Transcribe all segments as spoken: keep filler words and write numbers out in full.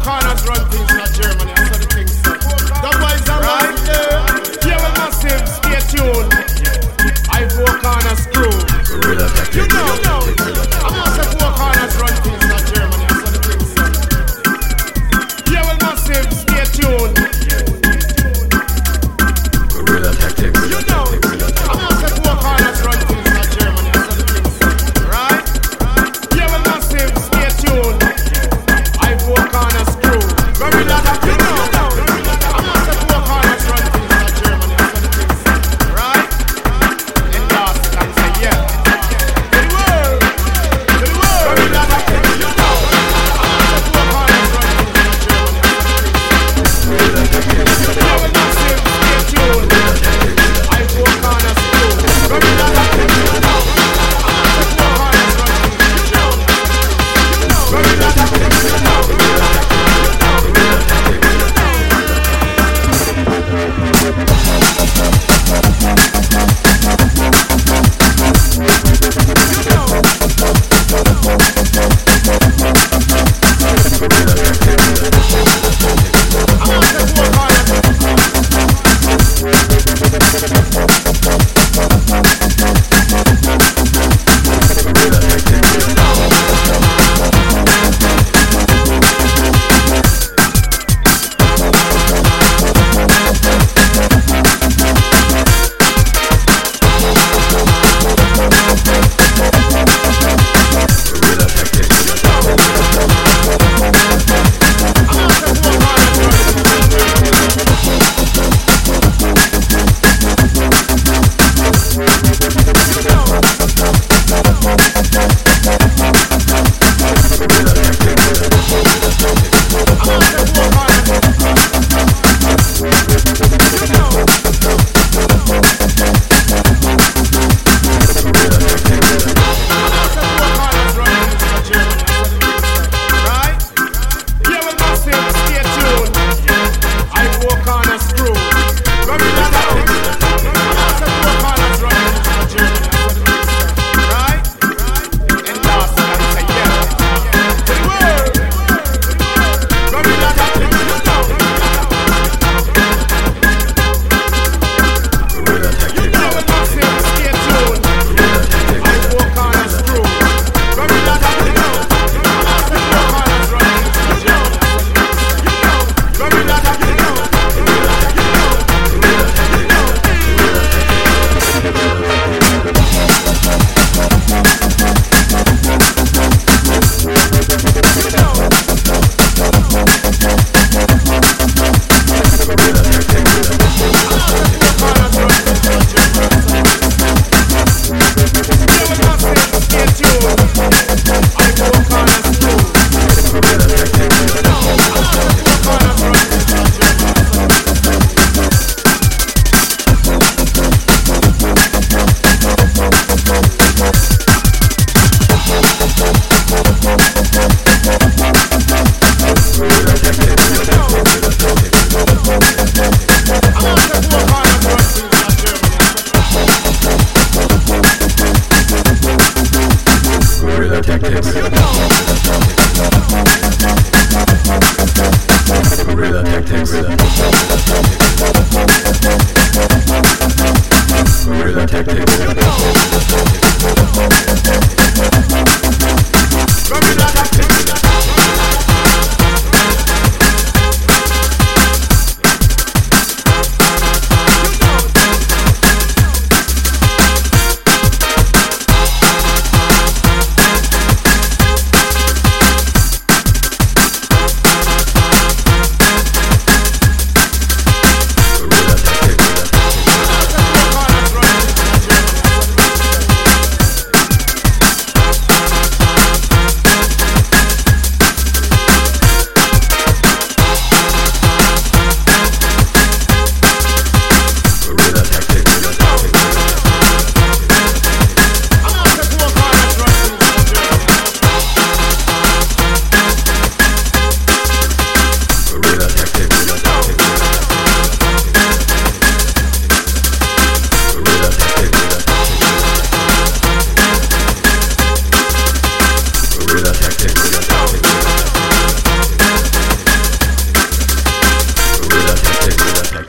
corners run things in Germany. That's what the thing said. The boys are right there. Yeah, well, massive. Stay tuned. I four corners crew. You know, you know. I'm not say four corners run things in Germany. That's what the thing said. Yeah, well, massive. Stay tuned. Guerrilla tactics. You know. I'm not say four corners run things in Germany. That's what the thing said. Right? Yeah, well, massive. Stay tuned. I four corners crew. Guerrilla tactics. You know. I'm not say four corners run things in Germany. That's what the thing said. Right? Endorse it and say yeah. To the world. To the world. Guerrilla tactics. You know. I'm not say four corners run things in Germany. That's what the thing said. Yeah, well, massive. Stay tuned. I four corners crew. Guerrilla tactics. You know. I'm not say four corners run things in Germany. Guerrilla tactics. You know.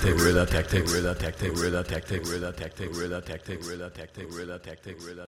tactic, gorilla tactic, gorilla tactic, gorilla tactic, gorilla tactic, gorilla tactic, gorilla tactic, gorilla tactic, gorilla